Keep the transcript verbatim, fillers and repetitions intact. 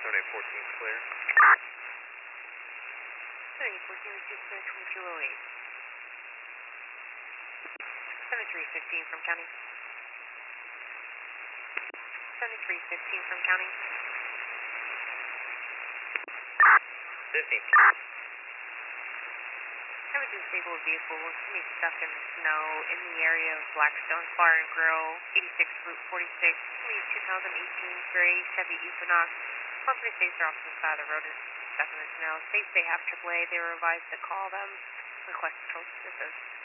seven eight fourteen clear. seven eight fourteen, receive clear twenty-two oh eight. seventy-three fifteen from county. seventy-three fifteen from county. fifteen. seventeen stable vehicle was to be stuck in the snow in the area of Blackstone Bar and Grill, eighty-six Route forty-six, two thousand eighteen gray Chevy Equinox. Company states are off to the side of the road and stuck in the snow. States they have triple A. They were advised to call them. Request total assistance.